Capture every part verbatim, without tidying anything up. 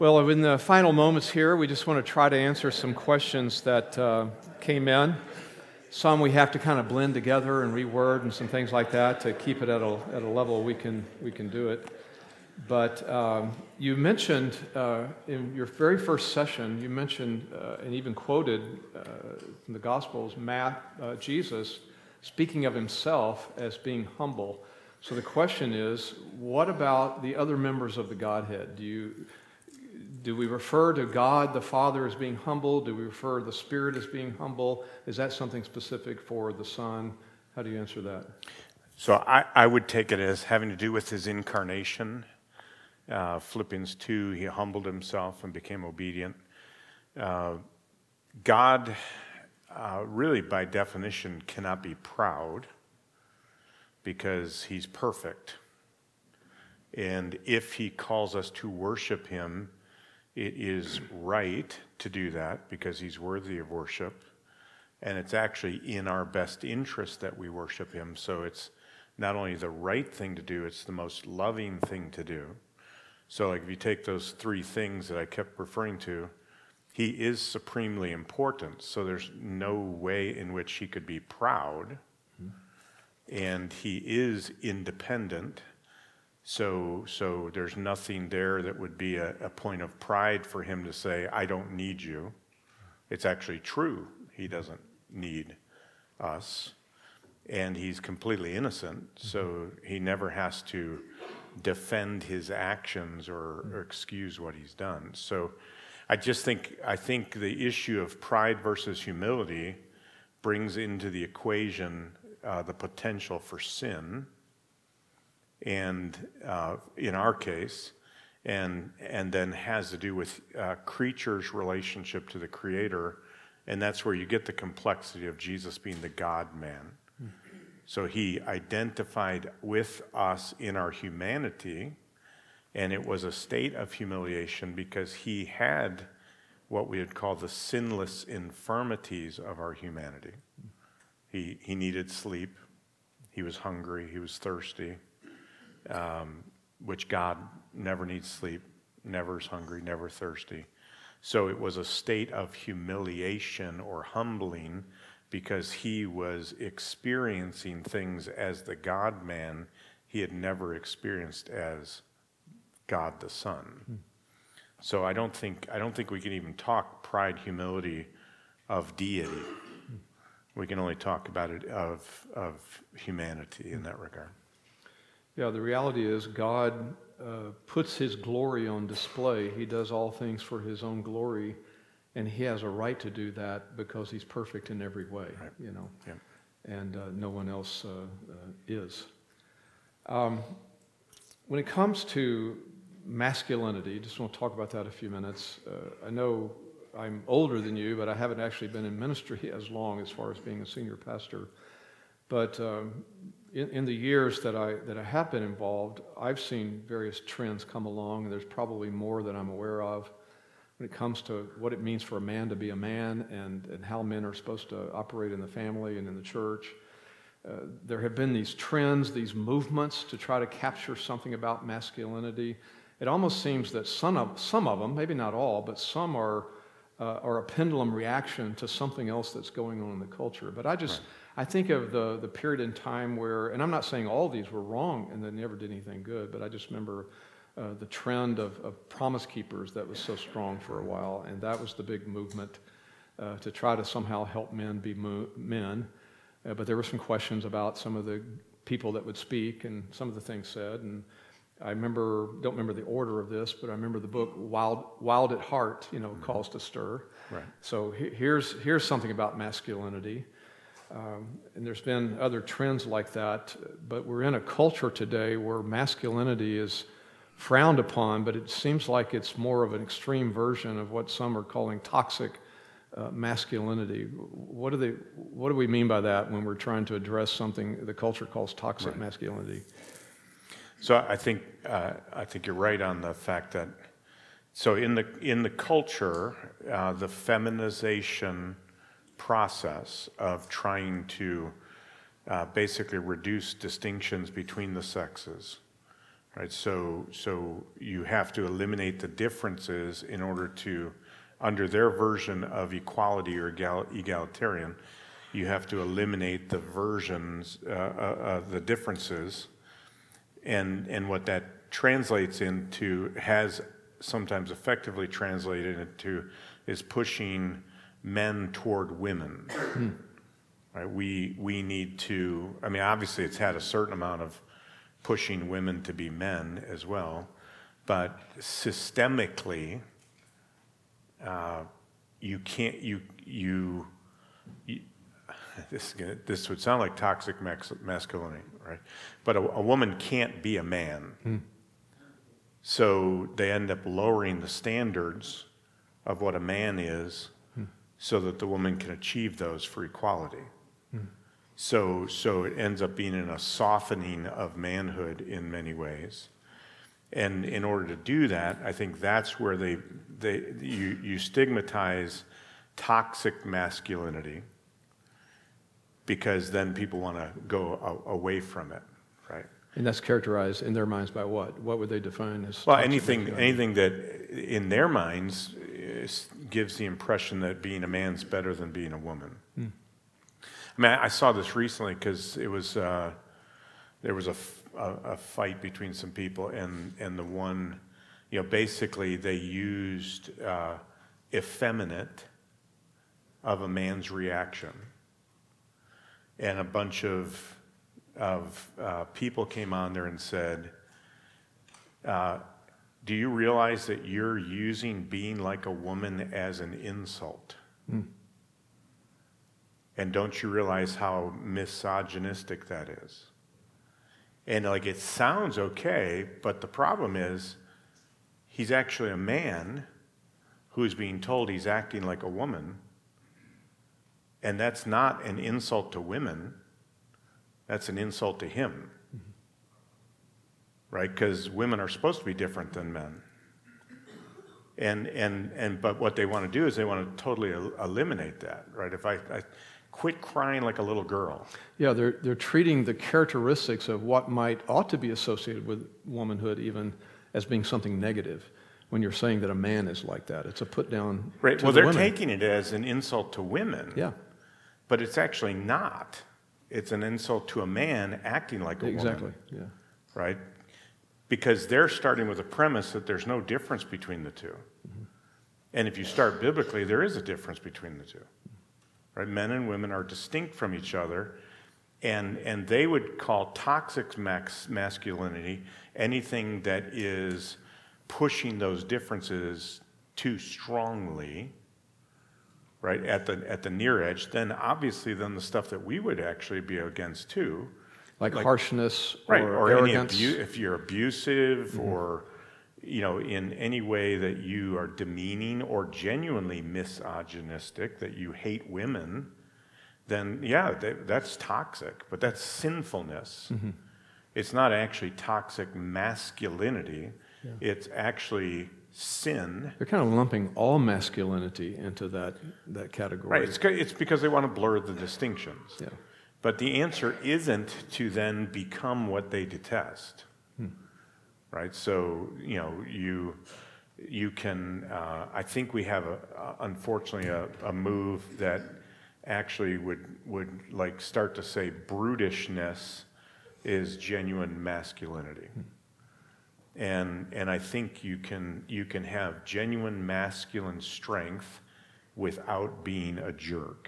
Well, in the final moments here, we just want to try to answer some questions that uh, came in. Some we have to kind of blend together and reword and some things like that to keep it at a, at a level we can, we can do it. But um, you mentioned uh, in your very first session, you mentioned uh, and even quoted uh, from the Gospels, Matt, uh, Jesus speaking of himself as being humble. So the question is, what about the other members of the Godhead? Do you... Do we refer to God the Father as being humble? Do we refer to the Spirit as being humble? Is that something specific for the Son? How do you answer that? So I, I would take it as having to do with his incarnation. Uh, Philippians two, he humbled himself and became obedient. Uh, God, uh, really by definition, cannot be proud because he's perfect. And if he calls us to worship him, it is right to do that because he's worthy of worship, and it's actually in our best interest that we worship him. So it's not only the right thing to do, it's the most loving thing to do. So like if you take those three things that I kept referring to, he is supremely important, so there's no way in which he could be proud, and he is independent. So so there's nothing there that would be a, a point of pride for him to say, I don't need you. It's actually true. He doesn't need us. And he's completely innocent, so he never has to defend his actions or, or excuse what he's done. So I just think, I think the issue of pride versus humility brings into the equation uh, the potential for sin, and uh, in our case, and and then has to do with uh, creature's relationship to the Creator, and that's where you get the complexity of Jesus being the God-man. Mm-hmm. So he identified with us in our humanity, and it was a state of humiliation because he had what we would call the sinless infirmities of our humanity. He he needed sleep, he was hungry, he was thirsty. Um, which God never needs sleep, never is hungry, never thirsty. So it was a state of humiliation or humbling because he was experiencing things as the God-man he had never experienced as God the Son. Hmm. So I don't think I don't think we can even talk pride, humility of deity. Hmm. We can only talk about it of of humanity in that regard. Yeah, the reality is God uh, puts his glory on display. He does all things for his own glory, and he has a right to do that because he's perfect in every way, right. you know, yeah. and uh, no one else uh, uh, is. Um, when it comes to masculinity, just want to talk about that a few minutes. Uh, I know I'm older than you, but I haven't actually been in ministry as long as far as being a senior pastor. But um, in, in the years that I that I have been involved, I've seen various trends come along, and there's probably more that I'm aware of when it comes to what it means for a man to be a man and, and how men are supposed to operate in the family and in the church. Uh, there have been these trends, these movements to try to capture something about masculinity. It almost seems that some of, some of them, maybe not all, but some are uh, are a pendulum reaction to something else that's going on in the culture. But I just, right. I think of the, the period in time where, and I'm not saying all these were wrong and they never did anything good, but I just remember uh, the trend of, of Promise Keepers that was so strong for a while, and that was the big movement uh, to try to somehow help men be mo- men. Uh, but there were some questions about some of the people that would speak and some of the things said, and I remember, don't remember the order of this, but I remember the book Wild Wild at Heart, you know, mm-hmm. Calls to Stir. Right. So he, here's here's something about masculinity. Um, and there's been other trends like that, but we're in a culture today where masculinity is frowned upon, but it seems like it's more of an extreme version of what some are calling toxic uh, masculinity. What do they? What do we mean by that when we're trying to address something the culture calls toxic right. masculinity? So I think uh, I think you're right on the fact that so in the in the culture, uh, the feminization process of trying to uh, basically reduce distinctions between the sexes right? So, so you have to eliminate the differences in order to, under their version of equality or egal, egalitarian, you have to eliminate the versions, uh, uh, uh, the differences, and and what that translates into, has sometimes effectively translated into, is pushing men toward women. Right? We we need to. I mean, obviously, it's had a certain amount of pushing women to be men as well, but systemically, uh, you can't. You you. you this this would sound like toxic max, masculinity, right? But a, a woman can't be a man, hmm. so they end up lowering the standards of what a man is, hmm. so that the woman can achieve those for equality. Hmm. So, so it ends up being in a softening of manhood in many ways. And in order to do that, I think that's where they, they you, you stigmatize toxic masculinity, because then people want to go a, away from it, right? And that's characterized in their minds by what? What would they define as well? toxic Anything, masculinity? anything that in their minds is, gives the impression that being a man's better than being a woman. Hmm. I mean, I saw this recently because it was uh, there was a, a, a fight between some people, and, and the one, you know, basically they used uh, effeminate of a man's reaction, and a bunch of of uh, people came on there and said, uh, "Do you realize that you're using being like a woman as an insult?" Mm. And don't you realize how misogynistic that is? And like, it sounds okay, but the problem is he's actually a man who's being told he's acting like a woman. And that's not an insult to women. That's an insult to him. Mm-hmm. Right? Because women are supposed to be different than men. And, and, and, but what they want to do is they want to totally el- eliminate that, right? If I, I quit crying like a little girl. Yeah, they're they're treating the characteristics of what might ought to be associated with womanhood even as being something negative. When you're saying that a man is like that, it's a put down. Right. To well, the they're women. taking it as an insult to women. Yeah. But it's actually not. It's an insult to a man acting like a exactly. woman. Exactly. Yeah. Right. Because they're starting with a premise that there's no difference between the two. Mm-hmm. And if you start biblically, there is a difference between the two. Right? Men and women are distinct from each other, and and they would call toxic max masculinity anything that is pushing those differences too strongly, right, at the at the near edge. Then obviously, then the stuff that we would actually be against too, like, like harshness, right, or, or arrogance. Any abu- if you're abusive, mm-hmm. or you know, in any way that you are demeaning or genuinely misogynistic, that you hate women, then yeah, that, that's toxic, but that's sinfulness. Mm-hmm. It's not actually toxic masculinity. Yeah. It's actually sin. They're kind of lumping all masculinity into that, that category. Right, it's, it's because they want to blur the distinctions. Yeah. But the answer isn't to then become what they detest. Hmm. Right, so you know you you can. Uh, I think we have a, uh, unfortunately a, a move that actually would would like start to say brutishness is genuine masculinity, hmm. and and I think you can you can have genuine masculine strength without being a jerk,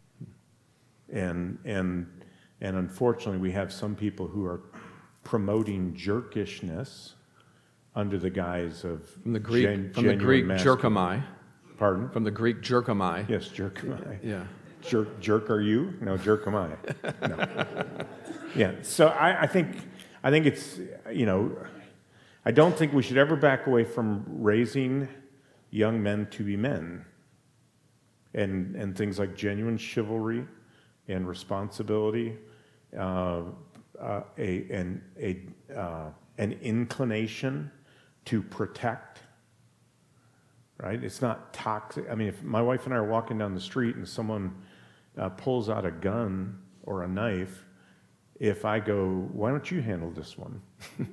and and and unfortunately we have some people who are promoting jerkishness under the guise of from the Greek gen, from the Greek masculine. jerkomai. Pardon? From the Greek jerkomai. Yes, jerkomai. Yeah. Jerk, jerk are you? No, jerkomai. No. Yeah. So I, I think I think it's you know I don't think we should ever back away from raising young men to be men, and and things like genuine chivalry and responsibility. Uh, Uh, a an a uh, an inclination to protect, right? It's not toxic. I mean, if my wife and I are walking down the street and someone uh, pulls out a gun or a knife, if I go, why don't you handle this one?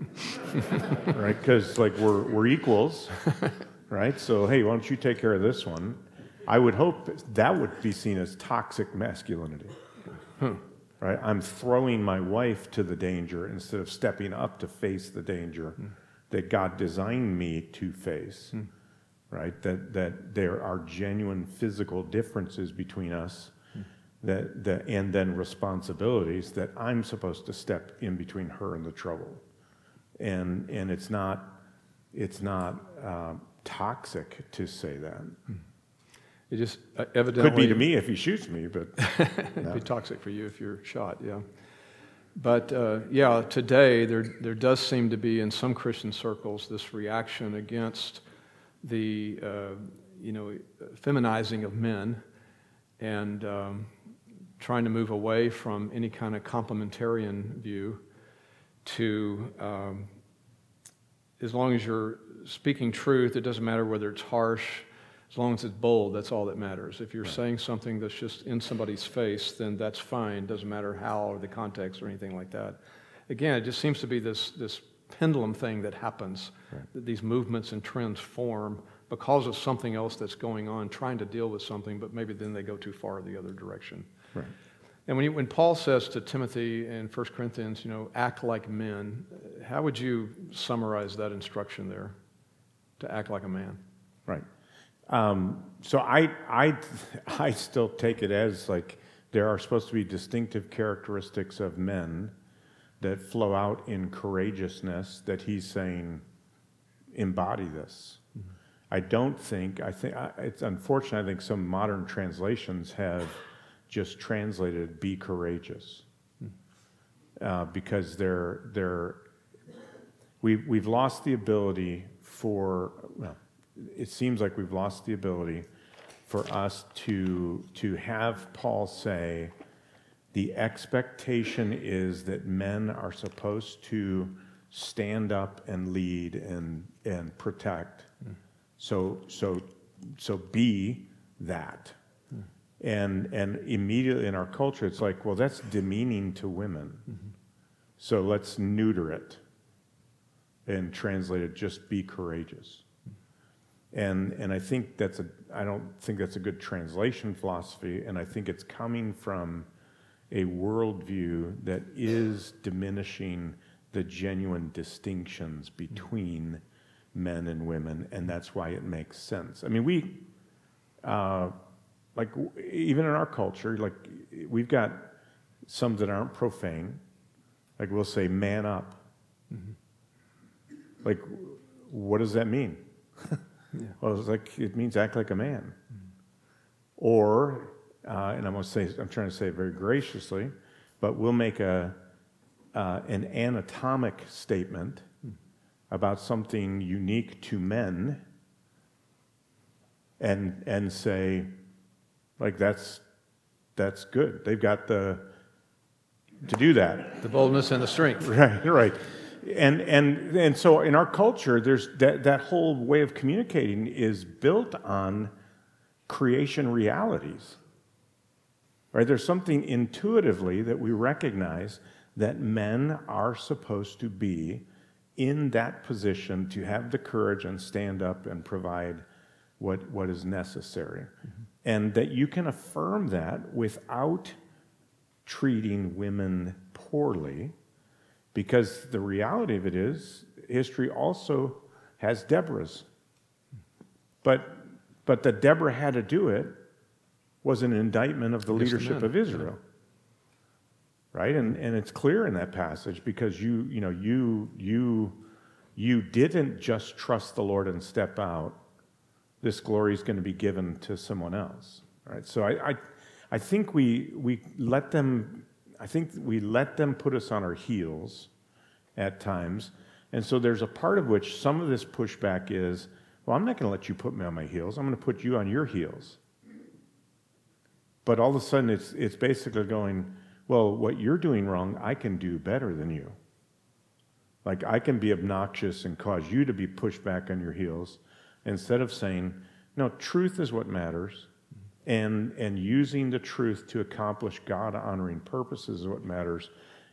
Right? Because like we're we're equals, right? So hey, why don't you take care of this one? I would hope that would be seen as toxic masculinity. Hmm. Right? I'm throwing my wife to the danger instead of stepping up to face the danger mm. that God designed me to face. Mm. Right? That that there are genuine physical differences between us, mm. that that and then responsibilities that I'm supposed to step in between her and the trouble. And and it's not it's not uh, toxic to say that. Mm. It just uh, evidently... Could be to me if he shoots me, but... It'd no. be toxic for you if you're shot, yeah. But, uh, yeah, today there there does seem to be in some Christian circles this reaction against the, uh, you know, feminizing of men and um, trying to move away from any kind of complementarian view to, um, as long as you're speaking truth, it doesn't matter whether it's harsh. As long as it's bold, that's all that matters. If you're right. saying something that's just in somebody's face, then that's fine. Doesn't matter how or the context or anything like that. Again, it just seems to be this this pendulum thing that happens, right. that these movements and trends form because of something else that's going on, trying to deal with something, but maybe then they go too far the other direction. Right. And when you, when Paul says to Timothy in First Corinthians, you know, act like men, how would you summarize that instruction there? To act like a man. Right. Um, so I, I, I still take it as like there are supposed to be distinctive characteristics of men that flow out in courageousness that he's saying embody this. Mm-hmm. I don't think, I think, it's unfortunate, I think some modern translations have just translated be courageous mm-hmm. uh, because they're, they're, we, we've lost the ability for, well, it seems like we've lost the ability for us to, to have Paul say, the expectation is that men are supposed to stand up and lead and, and protect. Mm. So, so, so be that. Mm. And, and immediately in our culture, it's like, well, that's demeaning to women. Mm-hmm. So let's neuter it and translate it, just be courageous. And and I think that's a I don't think that's a good translation philosophy, and I think it's coming from a worldview that is diminishing the genuine distinctions between men and women, and that's why it makes sense. I mean, we uh, like even in our culture, like we've got some that aren't profane, like we'll say "man up." Mm-hmm. Like, what does that mean? Yeah. Well, it's like it means act like a man, mm-hmm. or uh, and I'm going to say I'm trying to say it very graciously, but we'll make a uh, an anatomic statement mm-hmm. about something unique to men, and and say like that's that's good. They've got the to do that, the boldness and the strength. Right, right. And and and so in our culture, there's that, that whole way of communicating is built on creation realities. Right? There's something intuitively that we recognize that men are supposed to be in that position to have the courage and stand up and provide what what is necessary. Mm-hmm. And that you can affirm that without treating women poorly. Because the reality of it is, history also has Deborahs. But but that Deborah had to do it was an indictment of the Just leadership of Israel. Right? And and it's clear in that passage because you you know you you you didn't just trust the Lord and step out. This glory is going to be given to someone else. Right? So I I, I think we we let them I think we let them put us on our heels at times. And so there's a part of which some of this pushback is, well, I'm not going to let you put me on my heels. I'm going to put you on your heels. But all of a sudden it's it's basically going, well, what you're doing wrong, I can do better than you. Like I can be obnoxious and cause you to be pushed back on your heels instead of saying, no, truth is what matters. And and using the truth to accomplish God-honoring purposes is what matters.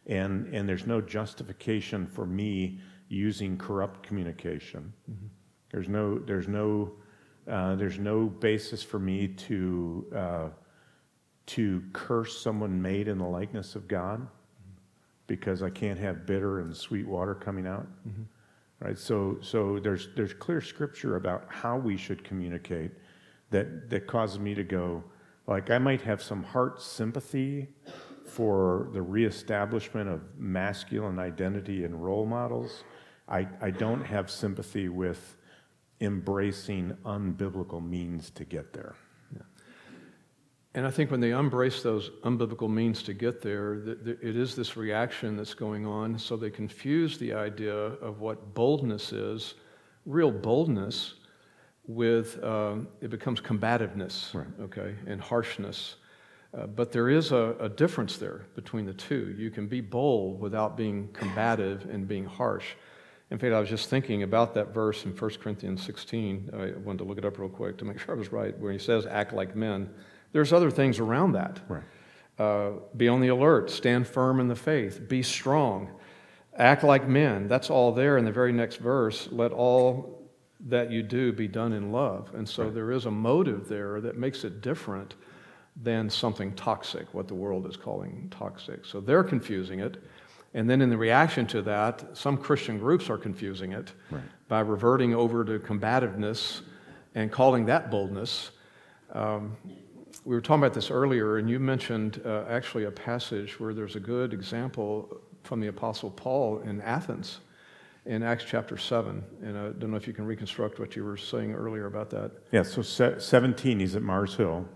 and and there's no justification for me using corrupt communication. Mm-hmm. There's no there's no uh, there's no basis for me to uh, to curse someone made in the likeness of God, mm-hmm. because I can't have bitter and sweet water coming out. Mm-hmm. Right? So so there's there's clear scripture about how we should communicate that that causes me to go, like, I might have some heart sympathy for the reestablishment of masculine identity and role models. I, I don't have sympathy with embracing unbiblical means to get there. Yeah. And I think when they embrace those unbiblical means to get there, th- th- it is this reaction that's going on. So they confuse the idea of what boldness is, real boldness, with, um, it becomes combativeness, right. okay, and harshness. Uh, but there is a, a difference there between the two. You can be bold without being combative and being harsh. In fact, I was just thinking about that verse in First Corinthians sixteen. I wanted to look it up real quick to make sure I was right, where he says, act like men. There's other things around that. Right. Uh, be on the alert, stand firm in the faith, be strong, act like men. That's all there in the very next verse. Let all that you do be done in love. And so right. there is a motive there that makes it different than something toxic, what the world is calling toxic. So they're confusing it. And then in the reaction to that, some Christian groups are confusing it right. by reverting over to combativeness and calling that boldness. Um, we were talking about this earlier, and you mentioned uh, actually a passage where there's a good example from the Apostle Paul in Athens in Acts chapter seven. And I don't know if you can reconstruct what you were saying earlier about that. Yeah, so seventeen, he's at Mars Hill.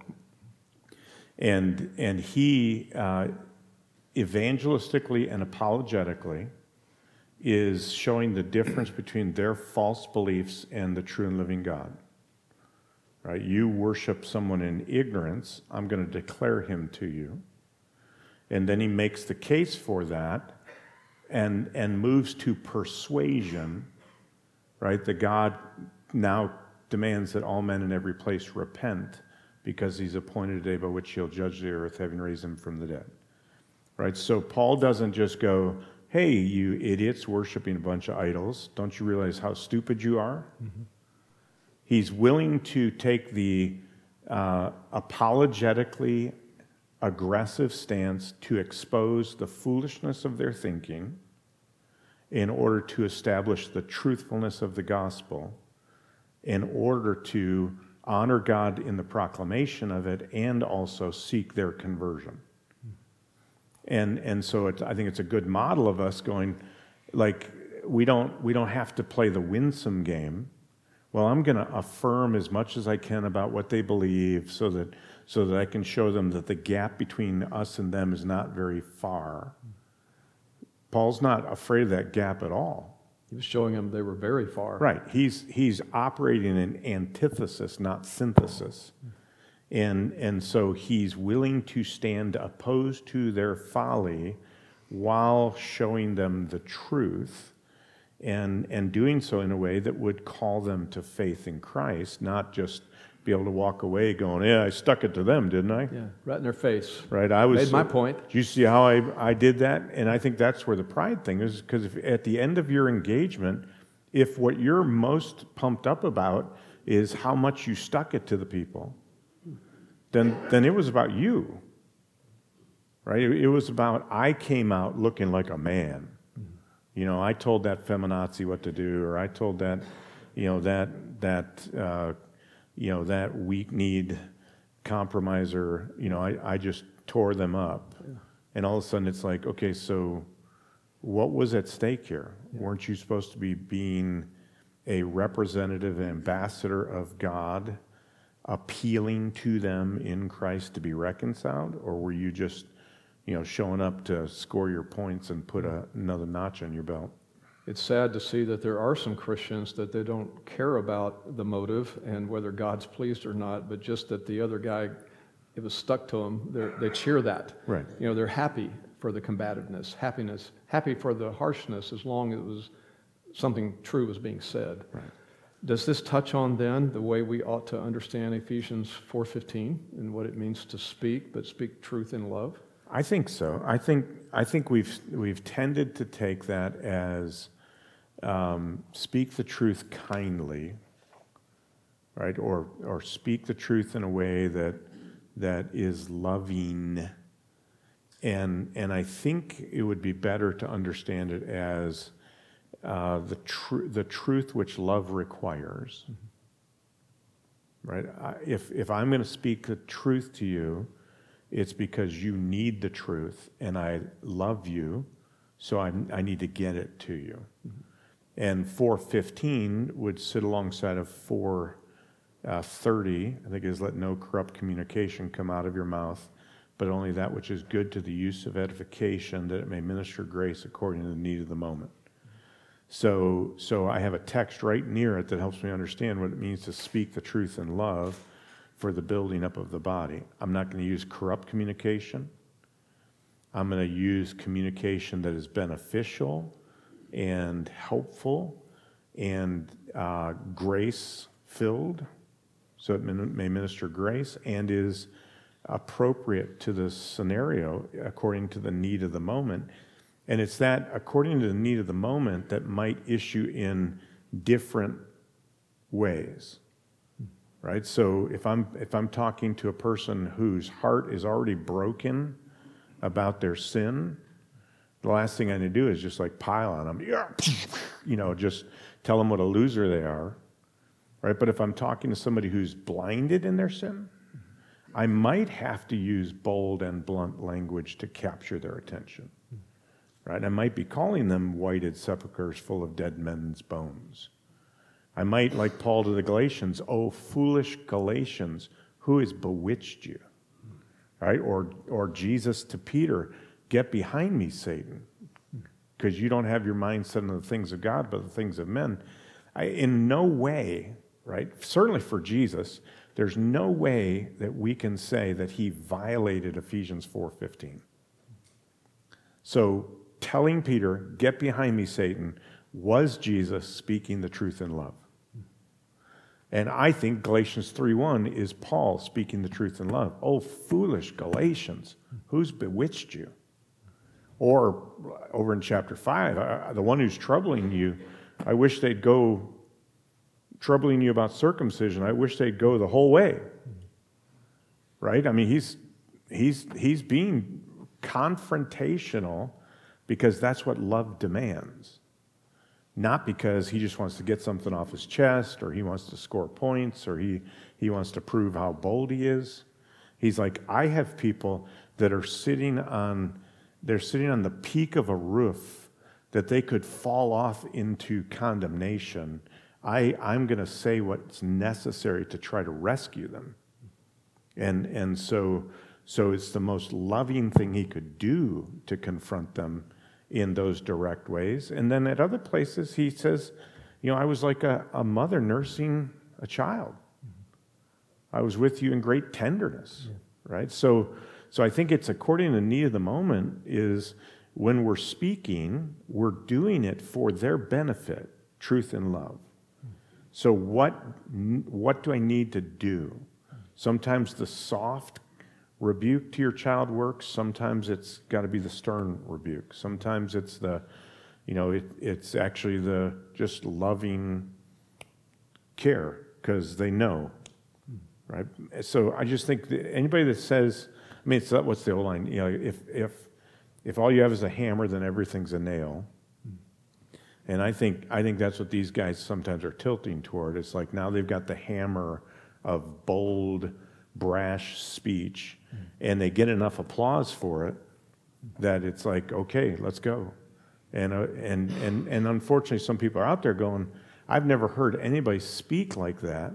And and he, uh, evangelistically and apologetically, is showing the difference between their false beliefs and the true and living God. Right? You worship someone in ignorance, I'm going to declare him to you. And then he makes the case for that and, and moves to persuasion, right? That God now demands that all men in every place repent, because he's appointed a day by which he'll judge the earth, having raised him from the dead. Right? So Paul doesn't just go, hey, you idiots worshiping a bunch of idols, don't you realize how stupid you are? Mm-hmm. He's willing to take the uh, apologetically aggressive stance to expose the foolishness of their thinking in order to establish the truthfulness of the gospel, in order to honor God in the proclamation of it, and also seek their conversion. And and so it, I think it's a good model of us going, like, we don't we don't have to play the winsome game. Well, I'm going to affirm as much as I can about what they believe, so that so that I can show them that the gap between us and them is not very far. Paul's not afraid of that gap at all. He was showing them they were very far. Right. He's he's operating in antithesis, not synthesis. And and so he's willing to stand opposed to their folly while showing them the truth, and and doing so in a way that would call them to faith in Christ, not just be able to walk away going, yeah, I stuck it to them, didn't I? Yeah, right in their face. Right. I was made my point. Do you see how I, I did that? And I think that's where the pride thing is, because if at the end of your engagement, if what you're most pumped up about is how much you stuck it to the people, then then it was about you. Right? It, it was about, I came out looking like a man. You know, I told that feminazi what to do, or I told that, you know, that that uh, you know, that weak-kneed compromiser, you know, I, I just tore them up. Yeah. And all of a sudden it's like, okay, so what was at stake here? Yeah. Weren't you supposed to be being a representative and ambassador of God, appealing to them in Christ to be reconciled? Or were you just, you know, showing up to score your points and put a, another notch on your belt? It's sad to see that there are some Christians that they don't care about the motive and whether God's pleased or not, but just that the other guy, it was stuck to them. They cheer that. Right. You know, they're happy for the combativeness, happiness, happy for the harshness, as long as it was something true was being said. Right. Does this touch on then the way we ought to understand Ephesians four fifteen and what it means to speak, but speak truth in love? I think so. I think I think we've we've tended to take that as um, speak the truth kindly, right? Or or speak the truth in a way that that is loving. And and I think it would be better to understand it as uh, the tr- the truth which love requires. Mm-hmm. Right? I, if if I'm going to speak the truth to you, it's because you need the truth, and I love you, so I, I need to get it to you. Mm-hmm. And four fifteen would sit alongside of four thirty. I think it is, let no corrupt communication come out of your mouth, but only that which is good to the use of edification, that it may minister grace according to the need of the moment. So, so I have a text right near it that helps me understand what it means to speak the truth in love for the building up of the body. I'm not going to use corrupt communication. I'm going to use communication that is beneficial and helpful and uh, grace-filled, so it may minister grace, and is appropriate to the scenario according to the need of the moment. And it's that according to the need of the moment that might issue in different ways. Right? So if I'm if I'm talking to a person whose heart is already broken about their sin, the last thing I need to do is just like pile on them, you know, just tell them what a loser they are. Right? But if I'm talking to somebody who's blinded in their sin, I might have to use bold and blunt language to capture their attention. Right? I might be calling them whited sepulchres full of dead men's bones. I might, like Paul to the Galatians, oh, foolish Galatians, who has bewitched you? Right? Or, or Jesus to Peter, get behind me, Satan, because you don't have your mind set on the things of God, but the things of men. I, in no way, right, certainly for Jesus, there's no way that we can say that he violated Ephesians four fifteen. So telling Peter, get behind me, Satan, was Jesus speaking the truth in love. And I think Galatians three one is Paul speaking the truth in love. Oh, foolish Galatians, who's bewitched you? Or over in chapter five, uh, the one who's troubling you, I wish they'd go, troubling you about circumcision, I wish they'd go the whole way. Right? I mean, he's he's he's being confrontational because that's what love demands. Not because he just wants to get something off his chest, or he wants to score points, or he, he wants to prove how bold he is. He's like, I have people that are sitting on, they're sitting on the peak of a roof that they could fall off into condemnation. I, I'm going to say what's necessary to try to rescue them. And, and so, so it's the most loving thing he could do to confront them in those direct ways. And then at other places, he says, you know, I was like a, a mother nursing a child. I was with you in great tenderness, yeah. Right? So, so I think it's according to the need of the moment is when we're speaking, we're doing it for their benefit, truth and love. So what, what do I need to do? Sometimes the soft rebuke to your child works. Sometimes it's got to be the stern rebuke. Sometimes it's the, you know, it, it's actually the just loving care because they know, right? So I just think that anybody that says, I mean, it's what's the old line? You know, if if if all you have is a hammer, then everything's a nail. And I think I think that's what these guys sometimes are tilting toward. It's like now they've got the hammer of bold, brash speech, and they get enough applause for it that it's like, okay, let's go. And uh, and and and unfortunately, some people are out there going, I've never heard anybody speak like that,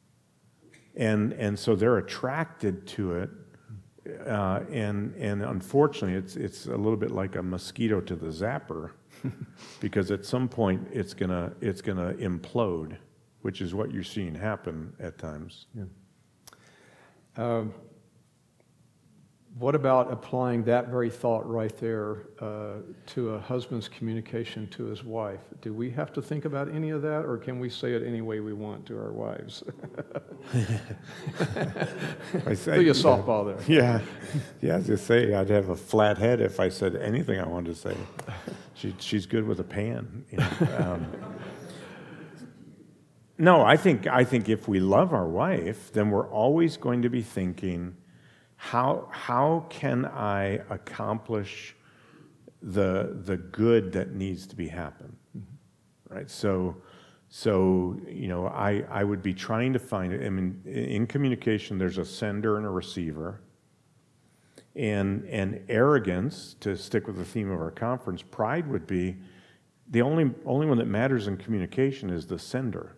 and and so they're attracted to it, uh, and and unfortunately, it's it's a little bit like a mosquito to the zapper, because at some point it's gonna it's gonna implode, which is what you're seeing happen at times. Yeah. Um, what about applying that very thought right there uh, to a husband's communication to his wife? Do we have to think about any of that, or can we say it any way we want to our wives? I say, Threw you a softball there. Yeah, yeah. As you say, I'd have a flat head if I said anything I wanted to say. She, she's good with a pan. You know? um, no, I think I think if we love our wife, then we're always going to be thinking, how how can I accomplish the the good that needs to be happen, right? So. So, you know, I, I would be trying to find it. I mean, in communication, there's a sender and a receiver. And, and arrogance, to stick with the theme of our conference, pride would be the only, only one that matters in communication is the sender.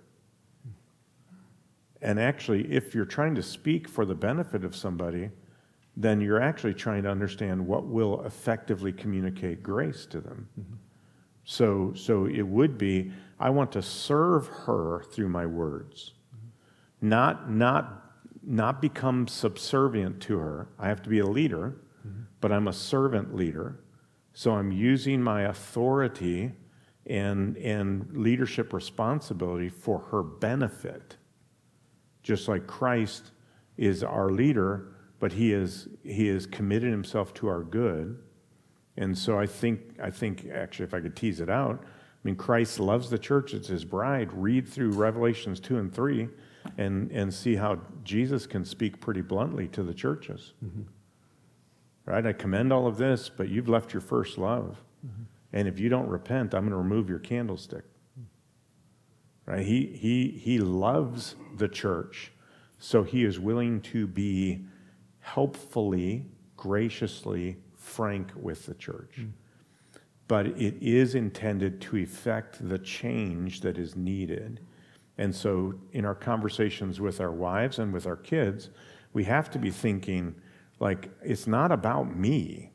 And actually, if you're trying to speak for the benefit of somebody, then you're actually trying to understand what will effectively communicate grace to them. Mm-hmm. So, so it would be, I want to serve her through my words, mm-hmm. not, not, not become subservient to her. I have to be a leader, mm-hmm. but I'm a servant leader. So I'm using my authority and, and leadership responsibility for her benefit. Just like Christ is our leader, but he is, he is committed himself to our good. And so I think, I think actually, if I could tease it out, I mean, Christ loves the church, it's his bride. Read through Revelations two and three and, and see how Jesus can speak pretty bluntly to the churches. Mm-hmm. Right? I commend all of this, but you've left your first love. Mm-hmm. And if you don't repent, I'm going to remove your candlestick. Right? He, he, he loves the church, so he is willing to be helpfully, graciously frank with the church. Mm. But it is intended to effect the change that is needed. And so in our conversations with our wives and with our kids, we have to be thinking, like, it's not about me.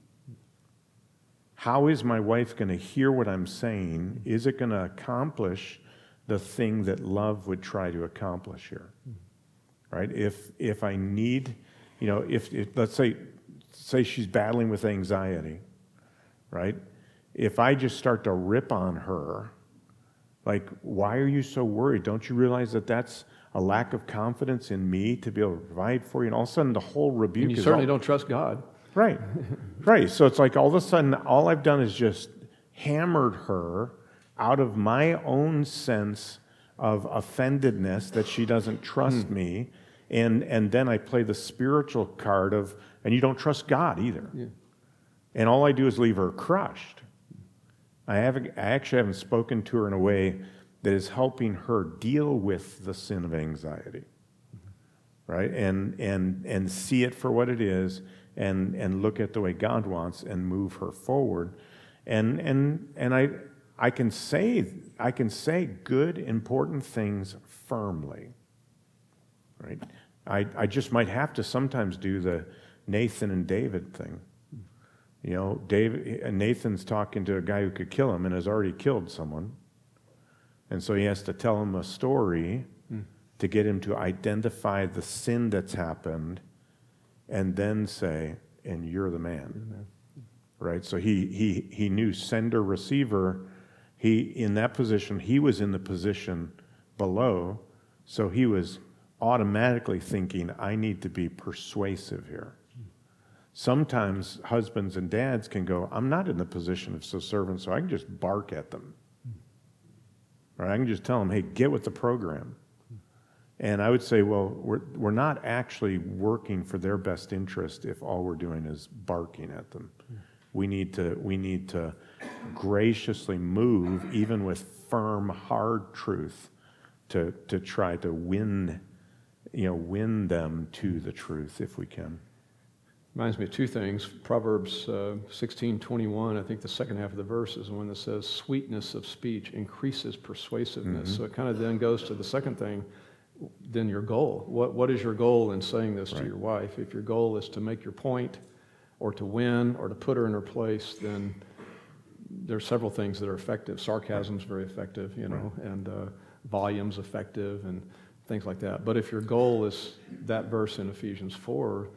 How is my wife going to hear what I'm saying? Is it going to accomplish the thing that love would try to accomplish here? Mm. Right? If if I need, you know, if, if let's say, say she's battling with anxiety, right? If I just start to rip on her, like, why are you so worried? Don't you realize that that's a lack of confidence in me to be able to provide for you? And all of a sudden, the whole rebuke and you is certainly all, don't trust God. Right, right. So it's like all of a sudden, all I've done is just hammered her out of my own sense of offendedness that she doesn't trust hmm. me. And and then I play the spiritual card of, and you don't trust God either. Yeah. And all I do is leave her crushed. I haven't, I actually haven't spoken to her in a way that is helping her deal with the sin of anxiety, right? And and and see it for what it is, and and look at the way God wants, and move her forward. And and and I I can say I can say good, important things firmly, right? I I just might have to sometimes do the Nathan and David thing. You know, David, Nathan's talking to a guy who could kill him and has already killed someone. And so he has to tell him a story mm. to get him to identify the sin that's happened and then say, and you're the man. Mm-hmm. Right? So he he he knew sender, receiver. He, in that position, he was in the position below, so he was automatically thinking, I need to be persuasive here. Sometimes husbands and dads can go, I'm not in the position of subservient, so I can just bark at them. Or I can just tell them, hey, get with the program. And I would say, well, we're, we're not actually working for their best interest if all we're doing is barking at them. We need to, we need to graciously move, even with firm, hard truth, to, to try to win, you know, win them to the truth if we can. Reminds me of two things. Proverbs uh, sixteen twenty-one, I think the second half of the verse is the one that says, sweetness of speech increases persuasiveness. Mm-hmm. So it kind of then goes to the second thing, then your goal. What What is your goal in saying this right. to your wife? If your goal is to make your point or to win or to put her in her place, then there's several things that are effective. Sarcasm's very effective, you know, right. and uh, volume's effective and things like that. But if your goal is that verse in Ephesians four,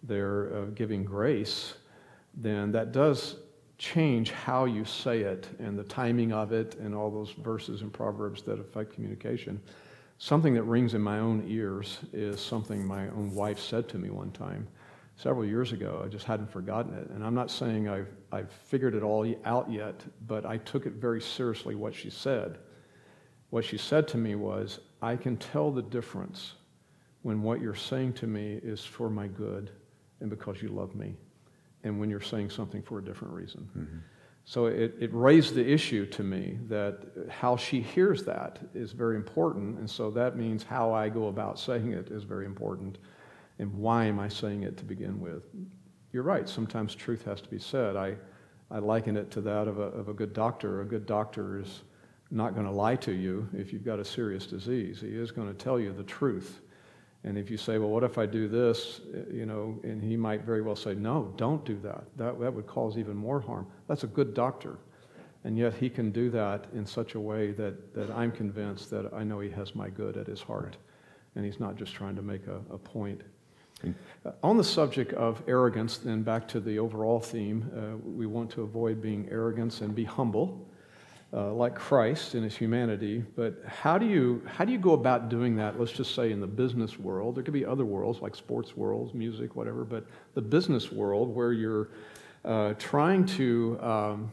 they're uh, giving grace, then that does change how you say it and the timing of it and all those verses in Proverbs that affect communication. Something that rings in my own ears is something my own wife said to me one time several years ago. I just hadn't forgotten it. And I'm not saying I've, I've figured it all out yet, but I took it very seriously what she said. What she said to me was, I can tell the difference when what you're saying to me is for my good and because you love me, and when you're saying something for a different reason. Mm-hmm. So it, it raised the issue to me that how she hears that is very important, and so that means how I go about saying it is very important, and why am I saying it to begin with? You're right, sometimes truth has to be said. I, I liken it to that of a, of a good doctor. A good doctor is not going to lie to you if you've got a serious disease. He is going to tell you the truth. And if you say, well, what if I do this, you know, and he might very well say, no, don't do that. That, that would cause even more harm. That's a good doctor. And yet he can do that in such a way that, that I'm convinced that I know he has my good at his heart. And he's not just trying to make a, a point. Uh, on the subject of arrogance, then back to the overall theme, uh, we want to avoid being arrogant and be humble. Uh, like Christ in his humanity, but how do you how do you go about doing that? Let's just say in the business world. There could be other worlds like sports worlds, music, whatever, but the business world where you're uh, trying to um,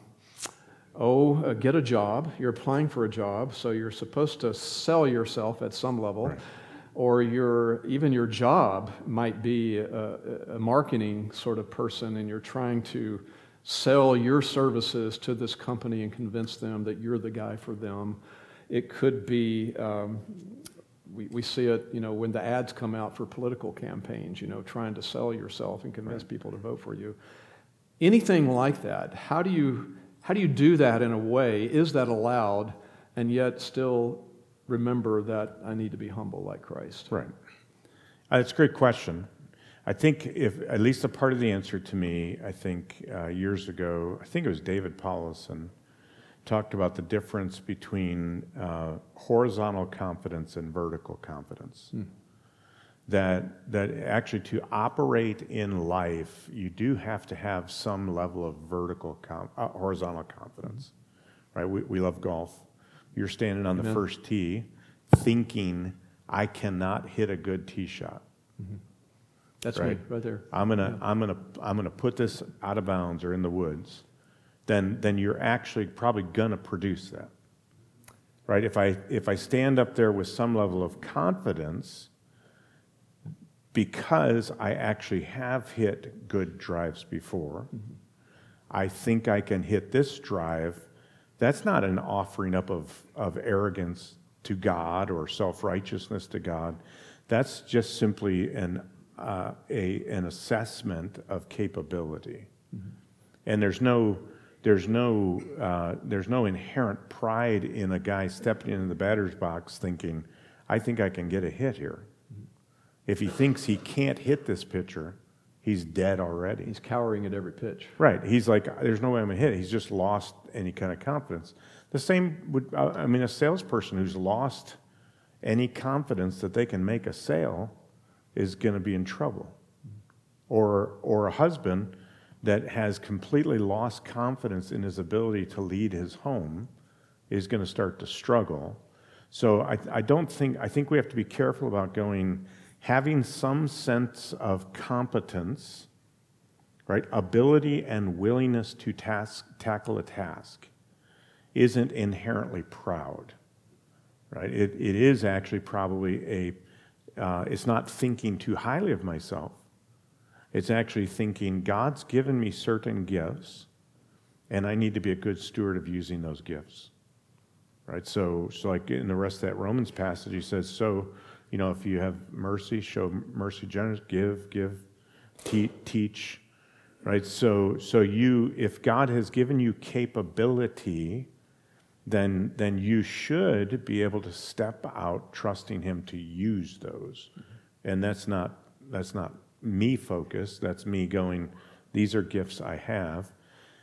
oh uh, get a job. You're applying for a job, so you're supposed to sell yourself at some level, right. Or your even your job might be a, a marketing sort of person, and you're trying to sell your services to this company and convince them that you're the guy for them. It could be, um, we, we see it, you know, when the ads come out for political campaigns, you know, trying to sell yourself and convince right. people to vote for you. Anything like that, how do you how do you do that in a way? Is that allowed, and yet still remember that I need to be humble like Christ? Right. Uh, that's a great question. I think if at least a part of the answer to me, I think uh, years ago, I think it was David Paulison, talked about the difference between uh, horizontal confidence and vertical confidence. Hmm. That that actually to operate in life, you do have to have some level of vertical, com- uh, horizontal confidence, right? We, we love golf. You're standing on the Amen. First tee, thinking I cannot hit a good tee shot. Mm-hmm. That's right. me, right there. I'm gonna, yeah. I'm gonna, I'm gonna put this out of bounds or in the woods. Then, then you're actually probably gonna produce that, right? If I, if I stand up there with some level of confidence, because I actually have hit good drives before, mm-hmm. I think I can hit this drive. That's not an offering up of, of arrogance to God or self-righteousness to God. That's just simply an Uh, a an assessment of capability, mm-hmm. and there's no there's no uh, there's no inherent pride in a guy stepping into the batter's box thinking, I think I can get a hit here. Mm-hmm. If he thinks he can't hit this pitcher, he's dead already. He's cowering at every pitch. Right. He's like, there's no way I'm gonna hit it. He's just lost any kind of confidence. The same would I mean a salesperson who's lost any confidence that they can make a sale is going to be in trouble. Or or a husband that has completely lost confidence in his ability to lead his home is going to start to struggle. So I, I don't think, I think we have to be careful about going, having some sense of competence, right? Ability and willingness to task, tackle a task isn't inherently proud, right? It, it is actually probably a Uh, it's not thinking too highly of myself. It's actually thinking, God's given me certain gifts, and I need to be a good steward of using those gifts. Right? So, so like in the rest of that Romans passage, he says, so, you know, if you have mercy, show mercy, generous, give, give, te- teach. Right? So, so you, if God has given you capability, then then you should be able to step out trusting him to use those. And that's not that's not me focused, that's me going, these are gifts I have.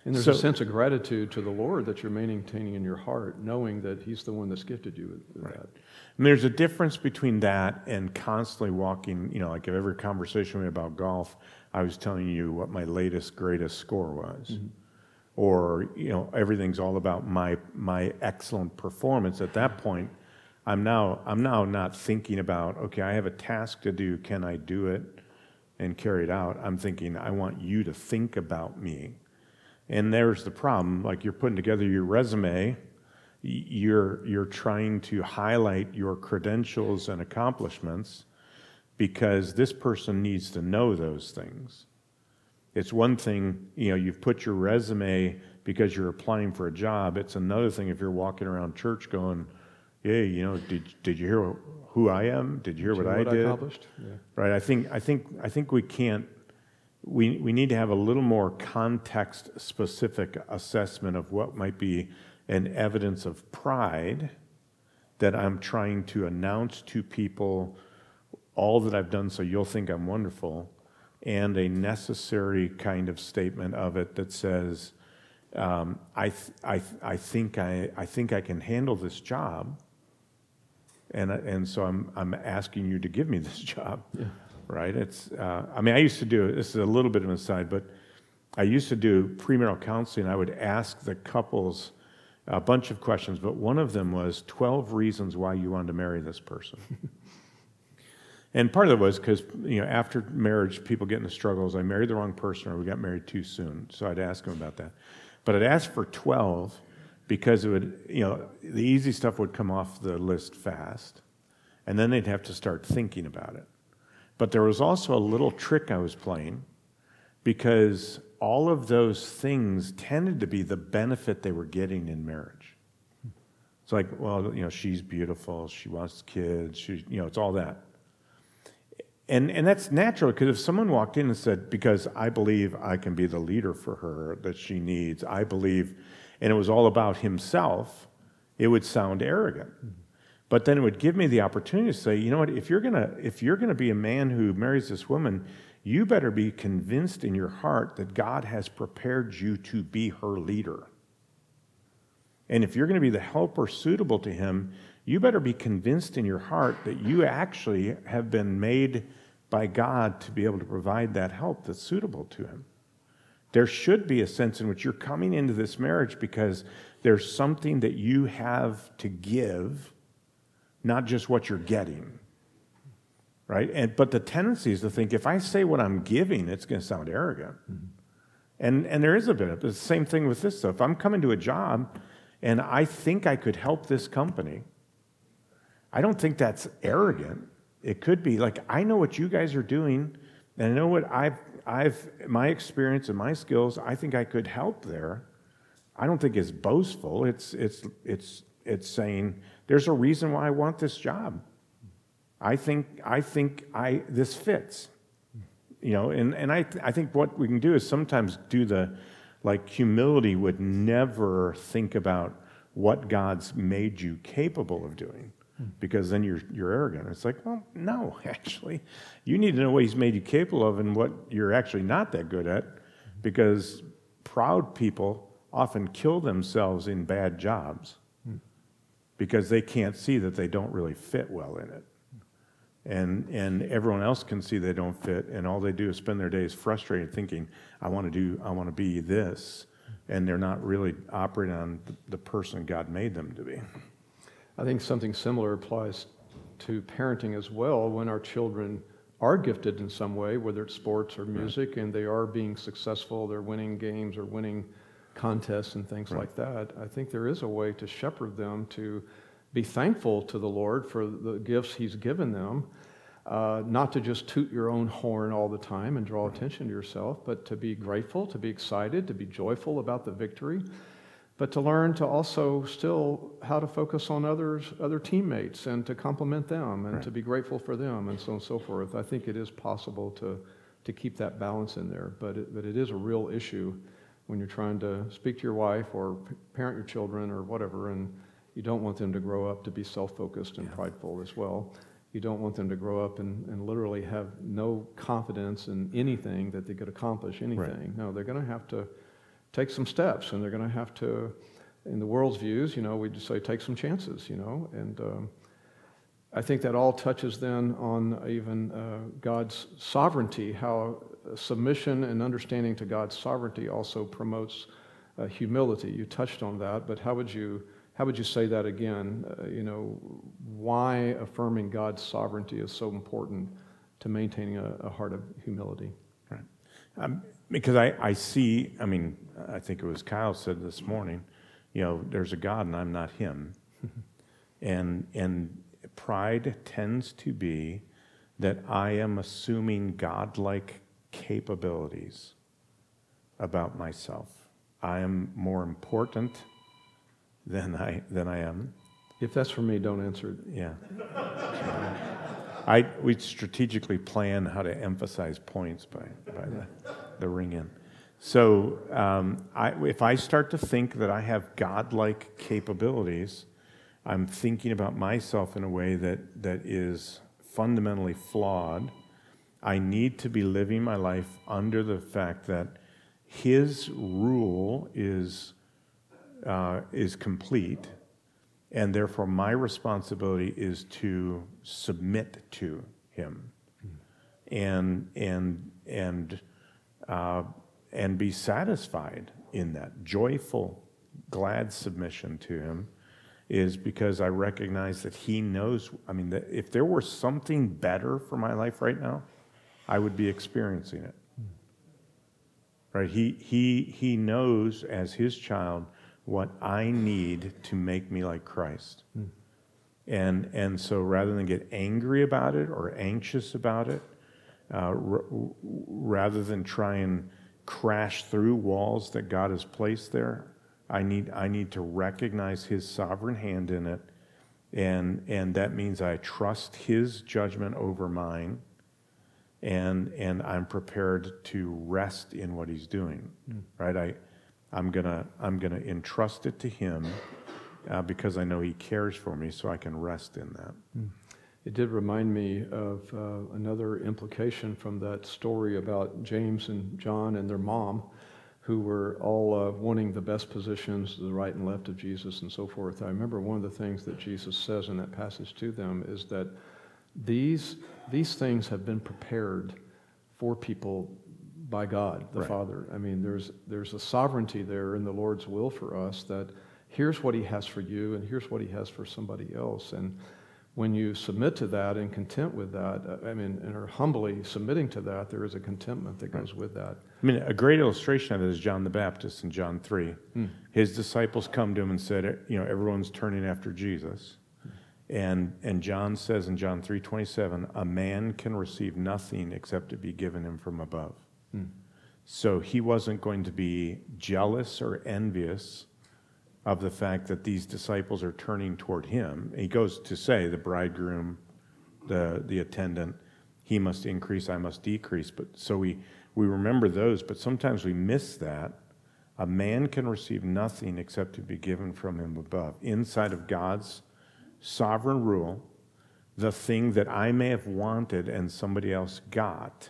And there's So- a sense of gratitude to the Lord that you're maintaining in your heart, knowing that He's the one that's gifted you with, with Right. that. And there's a difference between that and constantly walking, you know, like every conversation we had about golf, I was telling you what my latest, greatest score was. Mm-hmm. Or, you know, everything's all about my my excellent performance. At that point, I'm now I'm now not thinking about, okay, I have a task to do, can I do it and carry it out? I'm thinking, I want you to think about me. And there's the problem, like you're putting together your resume, you're you're trying to highlight your credentials and accomplishments because this person needs to know those things. It's one thing, you know, you've put your resume because you're applying for a job. It's another thing if you're walking around church going, hey, you know, did did you hear who I am? Did you hear what I what did? I accomplished? Yeah. Right. I think I think I think we can't we we need to have a little more context specific assessment of what might be an evidence of pride that I'm trying to announce to people all that I've done so you'll think I'm wonderful, and a necessary kind of statement of it that says, um, I, th- I, th- I, think I, I think I can handle this job, and, and so I'm, I'm asking you to give me this job, Yeah. right? It's, uh, I mean, I used to do, this is a little bit of an aside, but I used to do premarital counseling. I would ask the couples a bunch of questions, but one of them was twelve reasons why you wanted to marry this person. And part of it was because, you know, after marriage, people get into struggles. I married the wrong person, or we got married too soon. So I'd ask them about that. But I'd ask for twelve because it would, you know, the easy stuff would come off the list fast. And then they'd have to start thinking about it. But there was also a little trick I was playing because all of those things tended to be the benefit they were getting in marriage. It's like, well, you know, she's beautiful, she wants kids, she, you know, it's all that. And and that's natural, because if someone walked in and said, because I believe I can be the leader for her that she needs, I believe, and it was all about himself, it would sound arrogant. Mm-hmm. But then it would give me the opportunity to say, you know what, if you're gonna if you're gonna be a man who marries this woman, you better be convinced in your heart that God has prepared you to be her leader. And if you're going to be the helper suitable to him, you better be convinced in your heart that you actually have been made by God to be able to provide that help that's suitable to him. There should be a sense in which you're coming into this marriage because there's something that you have to give, not just what you're getting. Right? And but the tendency is to think, if I say what I'm giving, it's going to sound arrogant. Mm-hmm. And and there is a bit of it. It's the same thing with this stuff. If I'm coming to a job and I think I could help this company, I don't think that's arrogant. It could be like, I know what you guys are doing, and I know what I've I've my experience and my skills, I think I could help there. I don't think it's boastful. It's it's it's it's saying there's a reason why I want this job. I think I think I this fits, you know, and, and I I think what we can do is sometimes do the, like, humility would never think about what God's made you capable of doing, because then you're you're arrogant. It's like, well, no, actually, you need to know what He's made you capable of and what you're actually not that good at, because proud people often kill themselves in bad jobs because they can't see that they don't really fit well in it. And and everyone else can see they don't fit, and all they do is spend their days frustrated thinking, I want to do, I want to be this, and they're not really operating on the, the person God made them to be. I think something similar applies to parenting as well. When our children are gifted in some way, whether it's sports or music, right, and they are being successful, they're winning games or winning contests and things right. like that, I think there is a way to shepherd them to be thankful to the Lord for the gifts He's given them, uh, not to just toot your own horn all the time and draw attention to yourself, but to be grateful, to be excited, to be joyful about the victory, but to learn to also still how to focus on others, other teammates, and to compliment them, and right. to be grateful for them, and so on and so forth. I think it is possible to to keep that balance in there, but it, but it is a real issue when you're trying to speak to your wife or parent your children or whatever, and you don't want them to grow up to be self-focused and yeah. prideful as well. You don't want them to grow up and, and literally have no confidence in anything that they could accomplish anything. Right. No, they're going to have to take some steps, and they're going to have to, in the world's views, you know, we just say take some chances, you know, and um, I think that all touches then on even uh, God's sovereignty, how submission and understanding to God's sovereignty also promotes uh, humility. You touched on that, but how would you how would you say that again? Uh, you know, why affirming God's sovereignty is so important to maintaining a, a heart of humility? Right. Um, because I, I see, I mean, I think it was Kyle said this morning, you know, there's a God and I'm not him. and and pride tends to be that I am assuming godlike capabilities about myself. I am more important than I than I am. If that's for me, don't answer it. Yeah. I we strategically plan how to emphasize points by by the, the ring in. So um, I, if I start to think that I have godlike capabilities, I'm thinking about myself in a way that that is fundamentally flawed. I need to be living my life under the fact that His rule is uh, is complete, and therefore my responsibility is to submit to Him, and and and uh, and be satisfied in that joyful, glad submission to Him. Is because I recognize that He knows. I mean, that if there were something better for my life right now, I would be experiencing it. Right? He He He knows as His child what I need to make me like Christ. Mm. And and so rather than get angry about it or anxious about it, uh, r- rather than try and crash through walls that God has placed there, I need I need to recognize His sovereign hand in it, and and that means I trust His judgment over mine, and and I'm prepared to rest in what He's doing. Mm. Right? I I'm gonna I'm gonna entrust it to Him uh, because I know He cares for me, so I can rest in that. Mm. It did remind me of uh, another implication from that story about James and John and their mom, who were all uh, wanting the best positions to the right and left of Jesus and so forth. I remember one of the things that Jesus says in that passage to them is that these these things have been prepared for people by God, the right. Father. I mean, there's there's a sovereignty there in the Lord's will for us that here's what He has for you and here's what He has for somebody else. And when you submit to that and content with that, I mean, and are humbly submitting to that, there is a contentment that goes with that. I mean, a great illustration of it is John the Baptist in John three. Hmm. His disciples come to him and said, you know, everyone's turning after Jesus. Hmm. And and John says in John three twenty-seven, a man can receive nothing except it be given him from above. Hmm. So he wasn't going to be jealous or envious of the fact that these disciples are turning toward him. He goes to say, the bridegroom, the the attendant, he must increase, I must decrease. But so we, we remember those, but sometimes we miss that. A man can receive nothing except to be given from him above. Inside of God's sovereign rule, the thing that I may have wanted and somebody else got,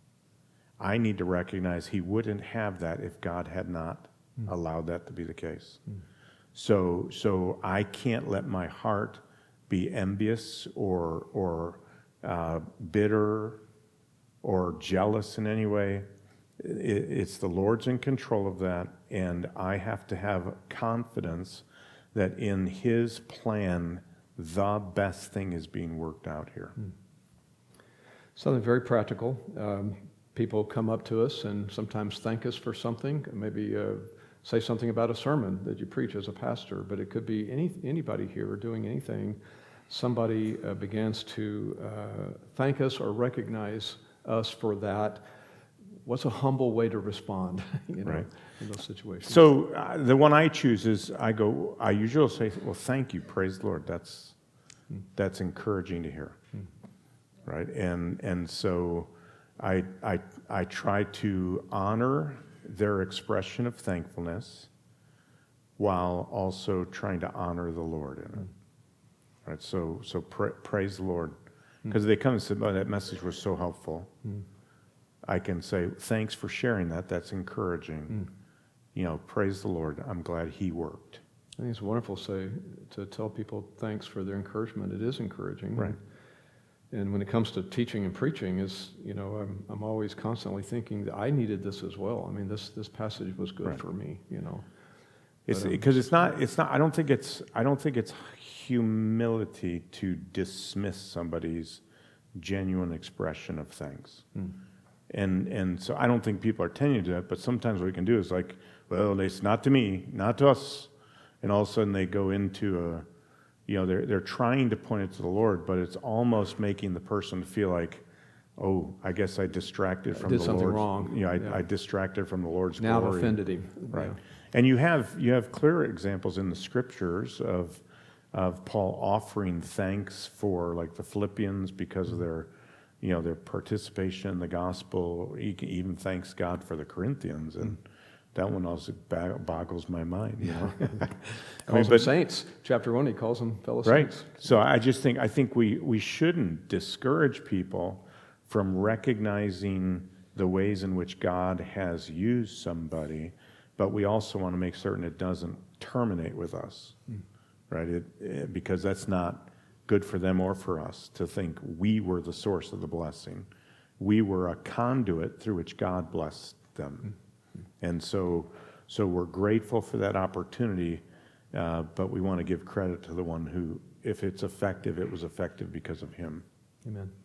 I need to recognize He wouldn't have that if God had not mm. allowed that to be the case. Mm. So, so I can't let my heart be envious or or uh, bitter or jealous in any way. It, it's the Lord's in control of that, and I have to have confidence that in His plan, the best thing is being worked out here. Hmm. Something very practical. Um, people come up to us and sometimes thank us for something, maybe uh, say something about a sermon that you preach as a pastor, but it could be any anybody here doing anything. Somebody uh, begins to uh, thank us or recognize us for that. What's a humble way to respond, you know, right. in those situations? So uh, the one I choose is I go. I usually say, "Well, thank you, praise the Lord." That's hmm. that's encouraging to hear, hmm. right? And and so I I I try to honor their expression of thankfulness while also trying to honor the Lord in it. Hmm. Right? So so pra- praise the Lord, because hmm. they come and say, "Oh, that message was so helpful." Hmm. I can say, thanks for sharing that. That's encouraging. you know, praise the Lord, I'm glad he worked. I think it's wonderful to say, to tell people thanks for their encouragement. It is encouraging. Right. And when it comes to teaching and preaching, is you know, I'm I'm always constantly thinking that I needed this as well. I mean, this this passage was good Right. for me. You know, It's But, um, because it's not. It's not. I don't think it's. I don't think it's humility to dismiss somebody's genuine expression of thanks. Hmm. And and so I don't think people are tending to that. But sometimes what we can do is like, well, it's not to me, not to us, and all of a sudden they go into a, you know, they're they're trying to point it to the Lord, but it's almost making the person feel like, oh, I guess I distracted from did the something Lord's, wrong. You know, I, Yeah. I distracted from the Lord's now I've glory. offended him. Right. Yeah. And you have you have clear examples in the scriptures of of Paul offering thanks for like the Philippians because of their you know their participation in the gospel. He can even thanks God for the Corinthians, and that one also ba- boggles my mind. You know, I mean, Calls them but- saints. Chapter one, he calls them fellow right. saints. So I just think I think we we shouldn't discourage people from recognizing the ways in which God has used somebody. But we also want to make certain it doesn't terminate with us, mm. right? It, it, because that's not good for them or for us to think we were the source of the blessing. We were a conduit through which God blessed them. Mm. And so, so we're grateful for that opportunity, uh, but we want to give credit to the one who, if it's effective, it was effective because of him. Amen.